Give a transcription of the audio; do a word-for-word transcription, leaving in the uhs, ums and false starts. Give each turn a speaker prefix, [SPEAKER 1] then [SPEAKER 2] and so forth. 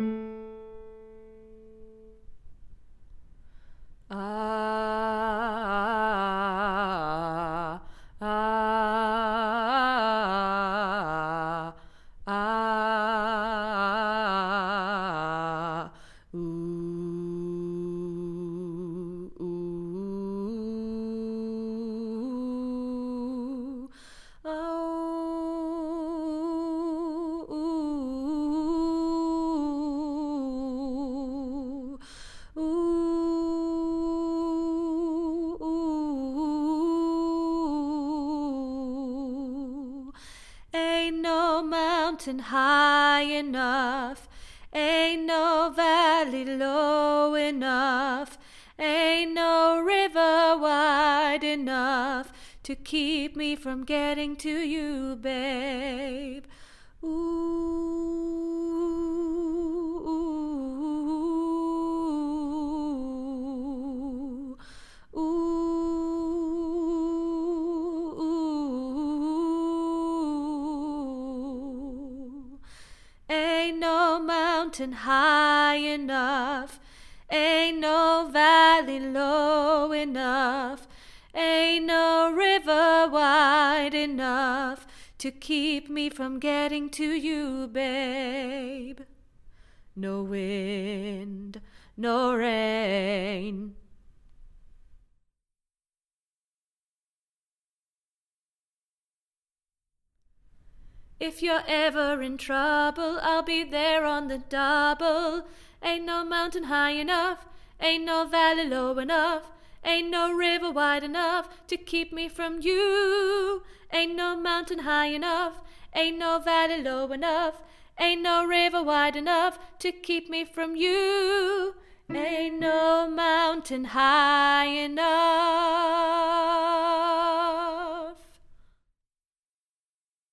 [SPEAKER 1] Ah, ah, ah, ooh, ooh, oh, ooh, ooh, ooh. Ain't no mountain high enough, ain't no valley low enough, ain't no river wide enough to keep me from getting to you, babe. Ooh, ooh, ooh, ooh. Ain't no mountain high enough, ain't no valley low enough, ain't no river wide enough to keep me from getting to you, babe. No wind, no rain. If you're ever in trouble, I'll be there on the double. Ain't no mountain high enough, ain't no valley low enough, ain't no river wide enough to keep me from you. Ain't no mountain high enough, ain't no valley low enough, ain't no river wide enough to keep me from you. Ain't no mountain high enough.